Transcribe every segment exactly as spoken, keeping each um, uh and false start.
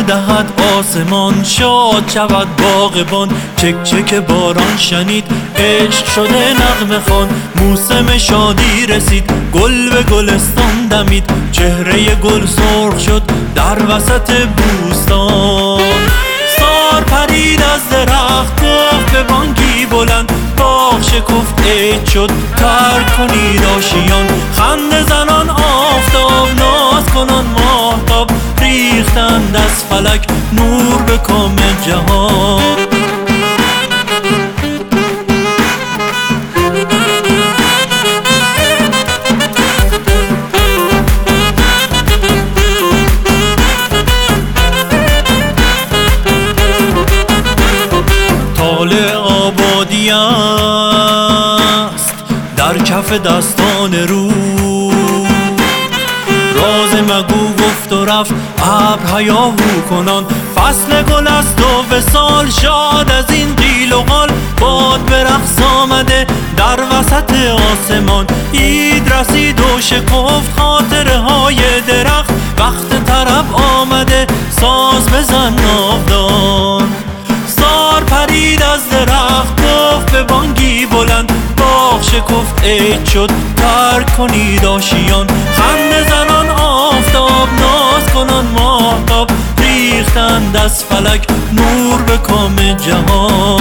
دهد آسمان، شاد شود باغبان. چک چک باران شنید، عشق شده نغمه خوان. موسم شادی رسید، گل به گلستان دمید. چهره گل سرخ شد در وسط بوستان. سار پرید از درخت، گفت به بانگی بلند. باغ شکفت عید شد، ترک کنید آشیان. خنده زنان آفتاب، ناز کنان ماهتاب. ریختند از فلک نور به کام جهان. طالع آبادی است در کف دستان رو. راز مگو گفت و رفت ابر هیاهو کنان. فصل گل است و وصال، شاد از این قیل و قال. باد به رقص آمده در وسط آسمان. عید رسید و شکفت خاطره های درخت. وقت طرب آمده، ساز بزن ناودان. سار پرید از درخت، گفت به بانگی بلند. باغ شکفت عید شد، ترک کنید آشیان. خنده زنان آفتاب، ناز کنان ماهتاب. ریختند از فلک نور به کام جهان.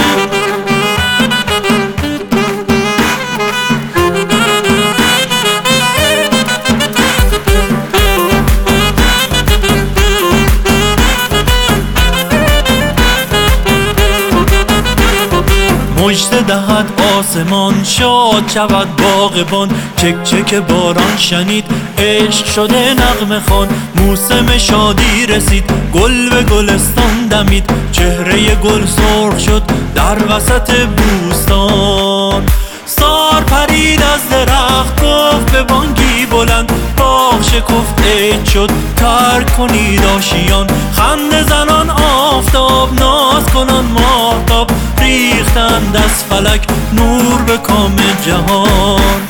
مژده دهد آسمان، شاد شود باغبان. چک چک باران شنید، عشق شده نغمه خوان. موسم شادی رسید، گل به گلستان دمید. چهره گل سرخ شد در وسط بوستان. سار پرید از درخت، گفت به بانگی بلند. باغ شکفت عید شد، ترک کنید آشیان. خنده زنان آفتاب، ناز کنان ماهتاب. ریختند از فلک نور به کام جهان.